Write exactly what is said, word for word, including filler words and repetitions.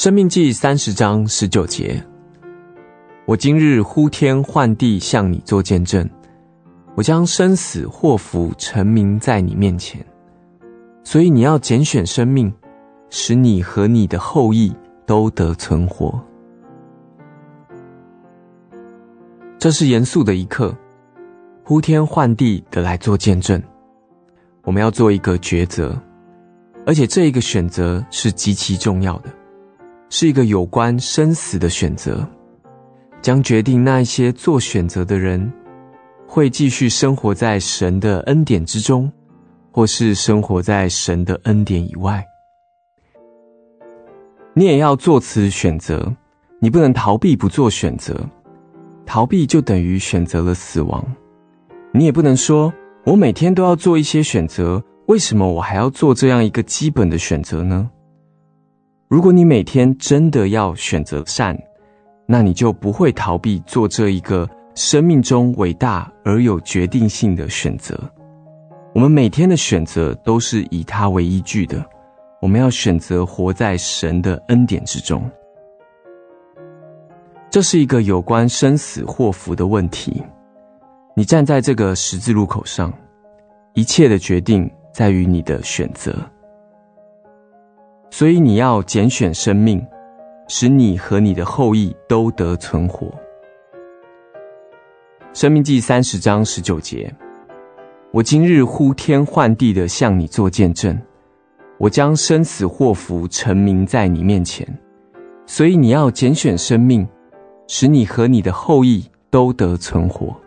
申命记三十章十九节，我今日呼天唤地向你做见证，我将生死祸福陈明在你面前，所以你要拣选生命，使你和你的后裔都得存活。这是严肃的一刻，呼天唤地的来做见证。我们要做一个抉择，而且这一个选择是极其重要的，是一个有关生死的选择，将决定那一些做选择的人会继续生活在神的恩典之中，或是生活在神的恩典以外。你也要做此选择，你不能逃避不做选择，逃避就等于选择了死亡。你也不能说，我每天都要做一些选择，为什么我还要做这样一个基本的选择呢？如果你每天真的要选择善，那你就不会逃避做这一个生命中伟大而有决定性的选择。我们每天的选择都是以它为依据的，我们要选择活在神的恩典之中。这是一个有关生死祸福的问题。你站在这个十字路口上，一切的决定在于你的选择。所以你要拣选生命，使你和你的后裔都得存活。申命记三十章十九节，我今日呼天唤地的向你做见证，我将生死祸福陈明在你面前，所以你要拣选生命，使你和你的后裔都得存活。